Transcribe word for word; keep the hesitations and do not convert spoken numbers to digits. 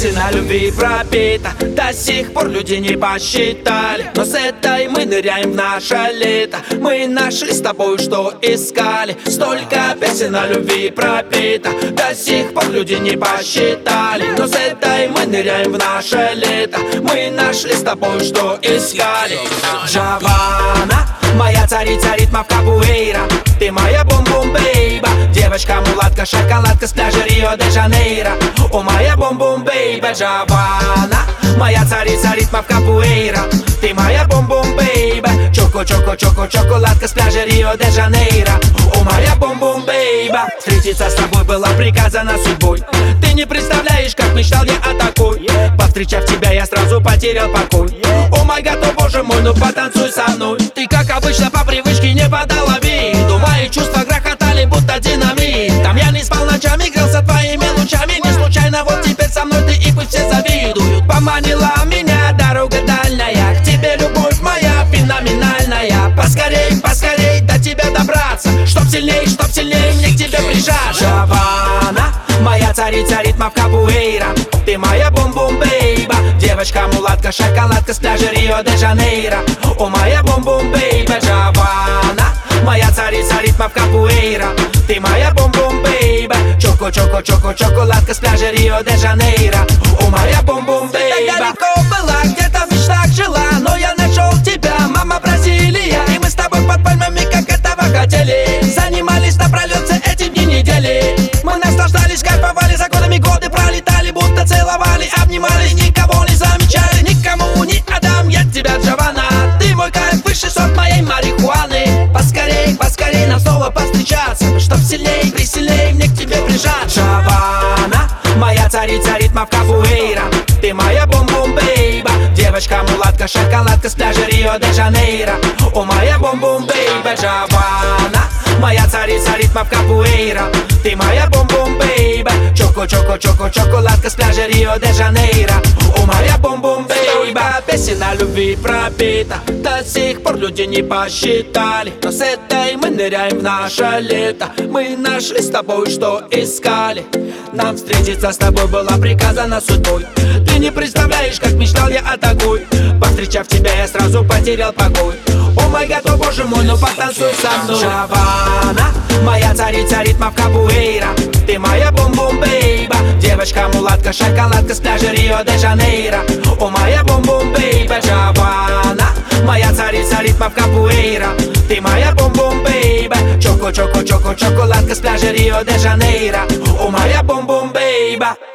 песен о любви пропита, до сих пор люди не посчитали. Но с этой мы ныряем в наше лето. Мы нашли с тобой, что искали. Столько песен о любви пропита, до сих пор люди не посчитали. Но с этой мы ныряем в наше лето. Мы нашли с тобой, что искали. Джованна, моя царица ритмов капуэйра. Ты моя бум-бум-бейба, девочка-мулатка, шоколадка с пляжа Рио-де-Жанейро. О, моя бум-бум-бейба, Джованна, моя царица ритмов капуэйра. Ты моя бум-бум-бейба, чоко-чоко-чоко, шоколадка с пляжа Рио-де-Жанейро. О, моя бум-бум-бейба. Встретиться с тобой было приказано судьбой. Ты не представляешь, как мечтал я о такой. Повстречав тебя, я сразу потерял покой. О май гад, о боже мой, ну потанцуй со мной. Ты, как обычно, по привычке не подала виду. Мои чувства грохотали, будто динамит. Там я не спал ночами, грелся твоими лучами. Не случайно вот теперь со мной ты, и пусть все завидуют. Поманила меня дорога дальняя, к тебе любовь моя феноменальная. Поскорей, поскорей до тебя добраться, чтоб сильней, чтоб сильней мне к тебе прижаться. Джованна, моя царица ритмов капуэйра. Ты моя бум-бум-бейба, девочка-мулатка, шоколадка с пляжа Рио-де-Жанейро. О, моя бум-бум-бейба, Джованна, моя царица ритмов капуэйра. Ты моя бум-бум-бейба, чоко-чоко-чоко, шоколадка с пляжа Рио-де-Жанейро. О, моя бум-бум-бейба. Так далеко была, где-то в мечтах жила, но я нашел тебя, мама Бразилия. И мы с тобой под пальмами, как этого хотели. Занимались напролет все эти дни недели. Мы наслаждались, кайфовали, за годами годы пролетали, будто целовали, обнимались, никого не замечали, никому не отдам я тебя, Джованна. Ты мой кайф, высший сорт моей марихуаны. Поскорей, поскорей нам снова повстречаться, чтоб сильней, присильней мне к тебе прижаться. Джованна, моя царица ритмов капуэйра. Ты моя бум-бум-бейба, девочка-мулатка, шоколадка с пляжа Рио-де-Жанейро. О, моя бум-бум-бейба, Джованна, моя царица ритмов капуэйра. Ты моя бум-бум-бейба, чоко-чоко-чоко, шоколадка с пляжа Рио-де-Жанейро. О, моя бум-бум-бейба. Песен о любви пропита, до сих пор люди не посчитали. Но с этой мы ныряем в наше лето. Мы нашли с тобой, что искали. Нам встретиться с тобой было приказано судьбой. Ты не представляешь, как мечтал я о такой. Повстречав тебя, я сразу потерял покой. О май гад, о боже мой, ну потанцуй со мной. Джованна, моя царица ритмов капуэйра. Ты моя бум-бум-бейба, девочка-мулатка, шоколадка с пляжа Рио-де-Жанейро. О, моя бум-бум-бейба, Джованна, моя царица ритмов капуэйра. Ты моя бум-бум-бейба, чоко-чоко-чоко, шоколадка с пляжа Рио-де-Жанейро. О, моя бум-бум-бейба.